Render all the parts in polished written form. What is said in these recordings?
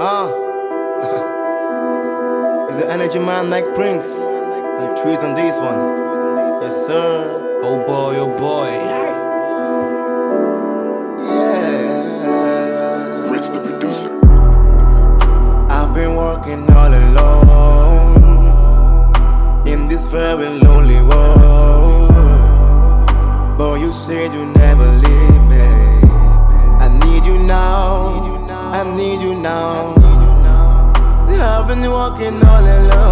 He's the energy man like Prince. And trees on this one. Yes, sir. Oh boy, oh boy. Yeah. Prince the producer. I've been working all alone in this very lonely world. But you said you never leave me. I need you now. I need you now. I've been walking all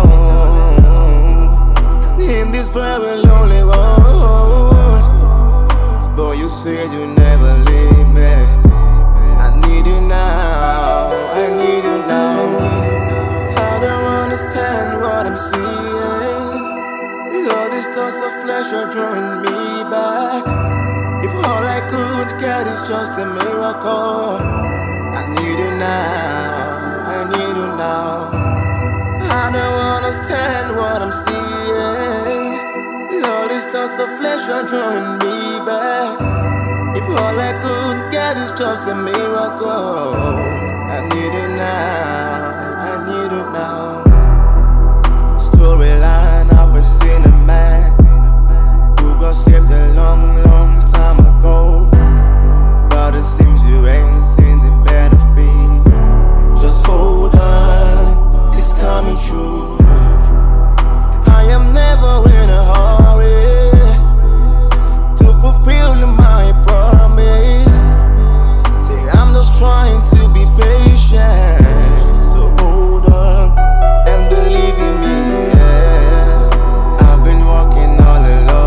alone in this very lonely world. But you said you never leave me. I need you now. I need you now. I don't understand what I'm seeing. All these thoughts of flesh are drawing me back. If all I could get is just a miracle, I need you now. I need you now. I don't understand what I'm seeing. All these thoughts of flesh are drawing me back. If all I could get is just a miracle, I need you now. I need you now. Storyline of a sinner man who got saved a long, long time ago. But it seems you ain't seen the benefit. Just hold on, it's coming true. I am never in a hurry to fulfill my promise. Say I'm just trying to be patient. So hold on and believe in me. Yeah. I've been walking all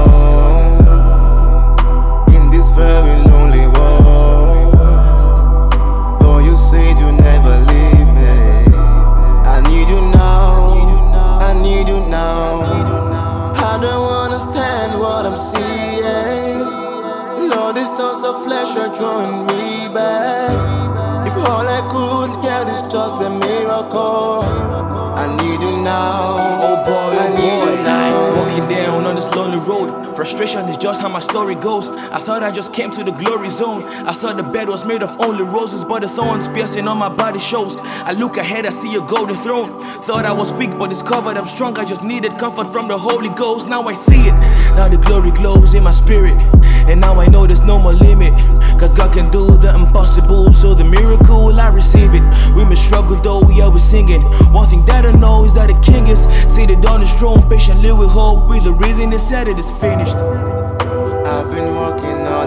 alone in this very lonely world. Though you said you never leave me. I need you now. I need you now. I don't understand what I'm seeing. Lord, these thoughts of flesh are drawing me back. If all I could get is just a miracle, I need you now. Oh boy, I oh need boy. you now. Walking down on this lonely road. Frustration is just how my story goes. I thought I just came to the glory zone. I thought the bed was made of only roses, but the thorns piercing on my body shows. I look ahead, I see a golden throne. Thought I was weak, but discovered I'm strong. I just needed comfort from the Holy Ghost. Now I see it. Now the glory glows in my spirit. And now I know there's no more limit. Cause God can do the impossible. So the miracle, I receive it. We may struggle though, we always singing. One thing that I know is that the King is seated on his throne. Patiently with hope, with the reason he said it is finished. I've been walking all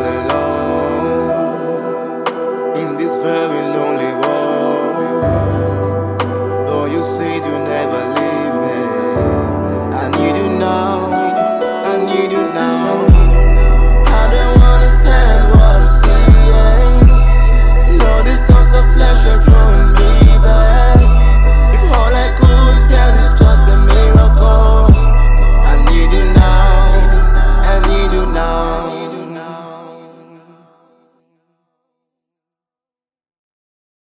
alone in this very lonely world. Though you said you never leave me, I need you now. I need you now. I don't understand what I'm seeing. Lord, these thoughts of flesh are